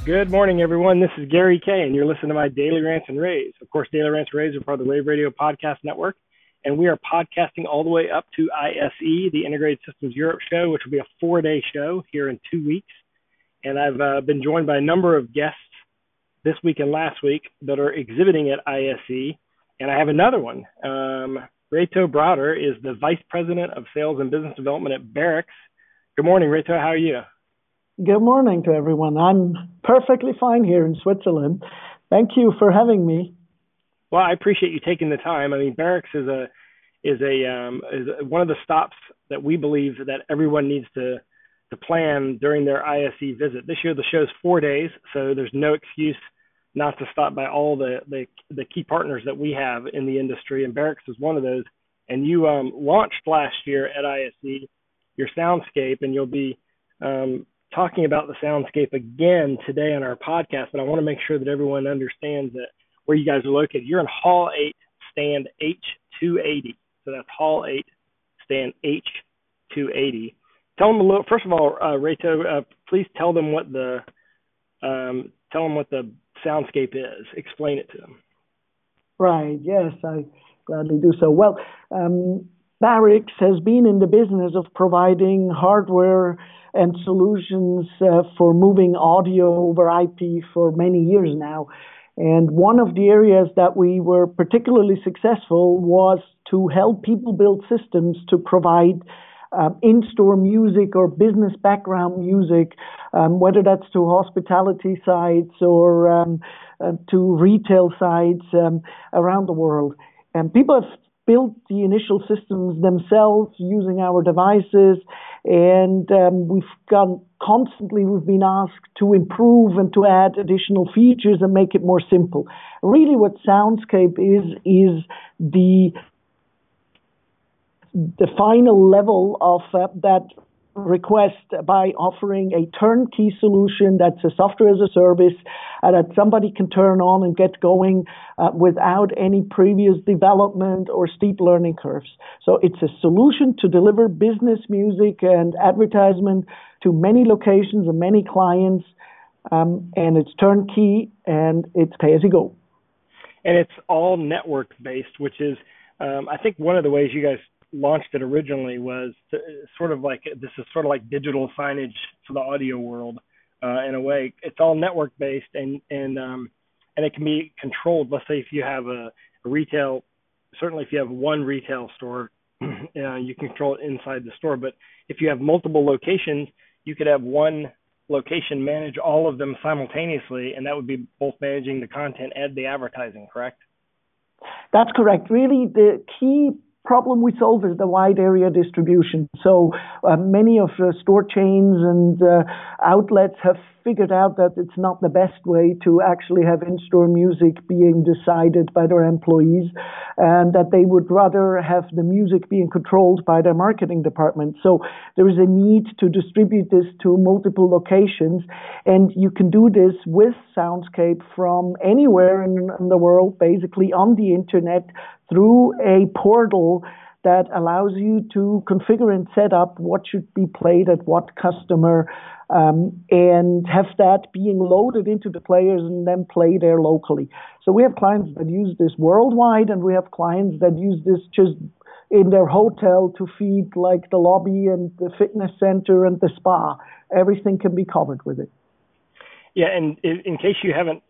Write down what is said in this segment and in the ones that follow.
Good morning, everyone. This is Gary Kay, and you're listening to my Daily Rants and Raves. Of course, Daily Rants and Raves are part of the Rave Radio Podcast Network, and we are podcasting all the way up to ISE, the Integrated Systems Europe show, which will be a 4-day show here in 2 weeks. And I've been joined by a number of guests this week and last week that are exhibiting at ISE, and I have another one. Reto Brauder is the Vice President of Sales and Business Development at Barrix. Good morning, Reto. How are you? Good morning to everyone. I'm perfectly fine here in Switzerland. Thank you for having me. Well, I appreciate you taking the time. I mean, Barrix is one of the stops that we believe that everyone needs to plan during their ISE visit. This year, the show's 4 days, so there's no excuse not to stop by all the key partners that we have in the industry, and Barrix is one of those. And you launched last year at ISE your Soundscape, and you'll be talking about the Soundscape again today on our podcast, but I want to make sure that everyone understands that where you guys are located. You're in Hall 8, stand H280. So that's Hall 8, stand H280. Tell them a little. First of all, Reto, please tell them what the Soundscape is. Explain it to them. Right. Yes, I gladly do so. Well, Barrix has been in the business of providing hardware and solutions for moving audio over IP for many years now. And one of the areas that we were particularly successful was to help people build systems to provide in-store music or business background music, whether that's to hospitality sites or to retail sites around the world. And people have built the initial systems themselves using our devices, and we've been asked to improve and to add additional features and make it more simple. Really what Soundscape is the final level of that request by offering a turnkey solution that's a software as a service that somebody can turn on and get going without any previous development or steep learning curves. So it's a solution to deliver business music and advertisement to many locations and many clients, and it's turnkey and it's pay as you go. And it's all network based, which is I think one of the ways you guys launched it originally was sort of like digital signage for the audio world in a way. It's all network based and it can be controlled. Let's say if you have a retail, certainly if you have one retail store, you can control it inside the store. But if you have multiple locations, you could have one location manage all of them simultaneously, and that would be both managing the content and the advertising, correct? That's correct. Really, the key problem we solve is the wide area distribution. So many of the store chains and outlets have figured out that it's not the best way to actually have in-store music being decided by their employees, and that they would rather have the music being controlled by their marketing department. So there is a need to distribute this to multiple locations, and you can do this with Soundscape from anywhere in the world, basically on the internet, through a portal that allows you to configure and set up what should be played at what customer, and have that being loaded into the players and then play there locally. So we have clients that use this worldwide, and we have clients that use this just in their hotel to feed like the lobby and the fitness center and the spa. Everything can be covered with it. Yeah, and in case you haven't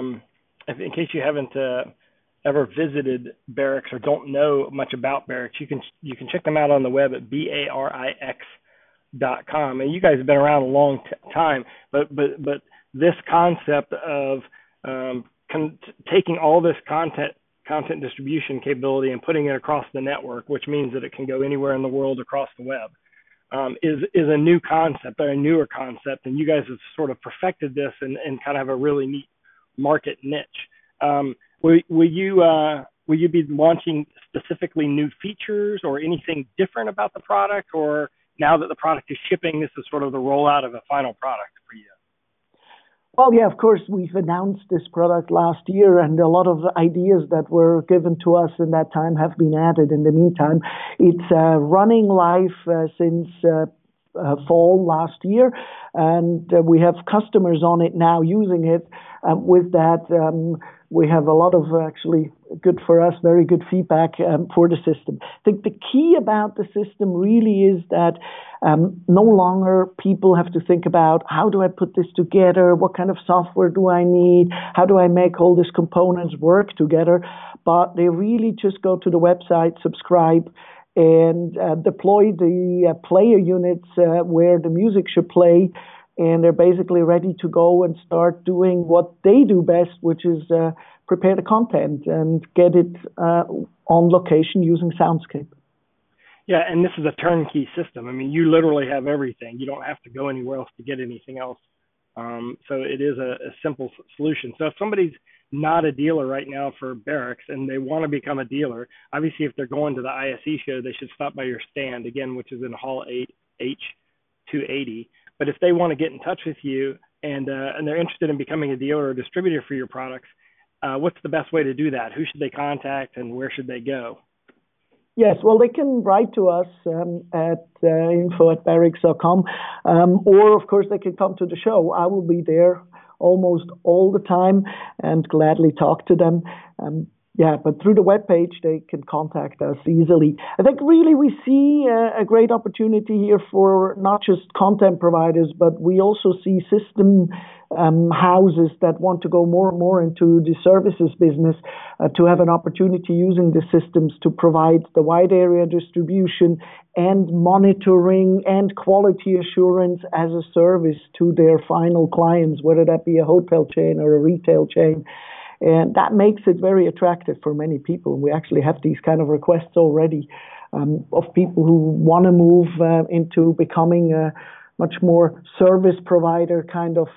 ever visited Barrix or don't know much about Barrix, you can check them out on the web at barix.com. And you guys have been around a long time, but this concept of taking all this content distribution capability and putting it across the network, which means that it can go anywhere in the world across the web, is a new concept, or a newer concept. And you guys have sort of perfected this and kind of have a really neat market niche. Will you be launching specifically new features or anything different about the product, or now that the product is shipping, this is sort of the rollout of a final product for you? Well, yeah, of course, we've announced this product last year, and a lot of ideas that were given to us in that time have been added in the meantime. It's running live since fall last year, and we have customers on it now using it. With that, we have a lot of actually good for us, very good feedback for the system. I think the key about the system really is that no longer people have to think about how do I put this together, what kind of software do I need, how do I make all these components work together, but they really just go to the website, subscribe, and deploy the player units where the music should play, and they're basically ready to go and start doing what they do best, which is prepare the content and get it on location using Soundscape. Yeah, and this is a turnkey system. I mean, you literally have everything. You don't have to go anywhere else to get anything else. So it is a simple solution. So if somebody's not a dealer right now for Barrix and they want to become a dealer, obviously if they're going to the ISE show, they should stop by your stand, again, which is in Hall 8, H280. But if they want to get in touch with you and they're interested in becoming a dealer or distributor for your products, what's the best way to do that? Who should they contact and where should they go? Yes, well, they can write to us at info@barrix.com, or, of course, they can come to the show. I will be there almost all the time and gladly talk to them. But through the webpage, they can contact us easily. I think really we see a great opportunity here for not just content providers, but we also see system houses that want to go more and more into the services business to have an opportunity using the systems to provide the wide area distribution and monitoring and quality assurance as a service to their final clients, whether that be a hotel chain or a retail chain. And that makes it very attractive for many people. We actually have these kind of requests already of people who want to move into becoming a much more service provider kind of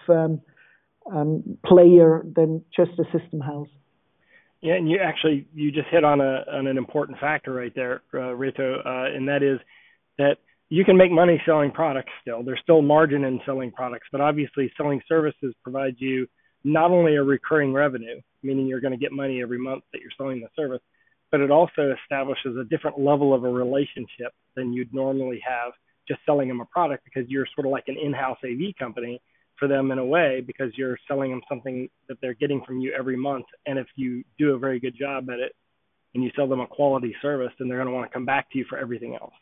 player than just a system house. Yeah, and you just hit on an important factor right there, Reto, and that is that you can make money selling products still. There's still margin in selling products, but obviously selling services provides you not only a recurring revenue, meaning you're going to get money every month that you're selling the service, but it also establishes a different level of a relationship than you'd normally have just selling them a product, because you're sort of like an in-house AV company for them in a way, because you're selling them something that they're getting from you every month. And if you do a very good job at it and you sell them a quality service, then they're going to want to come back to you for everything else.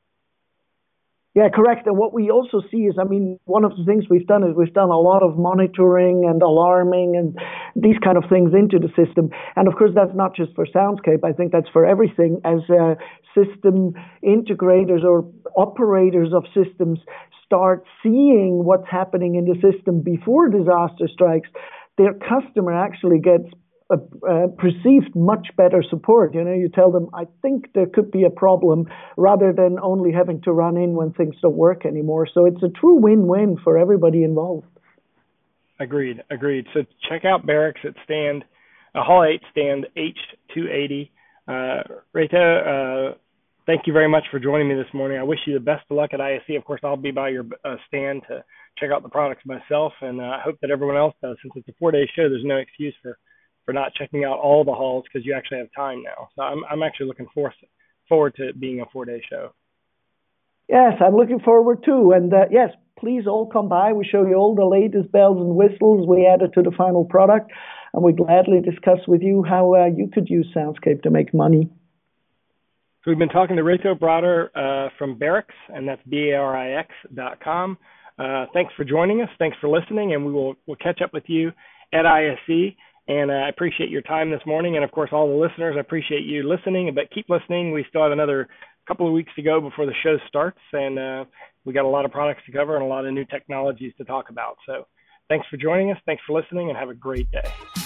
Yeah, correct. And what we also see is, I mean, one of the things we've done is we've done a lot of monitoring and alarming and these kind of things into the system. And of course, that's not just for Soundscape. I think that's for everything. As system integrators or operators of systems start seeing what's happening in the system before disaster strikes, their customer actually gets perceived much better support. You know, you tell them, I think there could be a problem, rather than only having to run in when things don't work anymore. So it's a true win-win for everybody involved. Agreed. So check out Barrix at stand, Hall 8, stand H280. Reto, thank you very much for joining me this morning. I wish you the best of luck at ISE. Of course, I'll be by your stand to check out the products myself, and I hope that everyone else does. Since it's a 4-day show, there's no excuse for not checking out all the halls, because you actually have time now. So I'm actually looking forward to it being a 4-day show. Yes, I'm looking forward too. And yes, please all come by. We show you all the latest bells and whistles we added to the final product, and we gladly discuss with you how you could use Soundscape to make money. So we've been talking to Reto Brader from Barrix, and that's Barix.com. Thanks for joining us. Thanks for listening, and we'll catch up with you at ISE. And I appreciate your time this morning. And, of course, all the listeners, I appreciate you listening. But keep listening. We still have another couple of weeks to go before the show starts. And we got a lot of products to cover and a lot of new technologies to talk about. So thanks for joining us. Thanks for listening, and have a great day.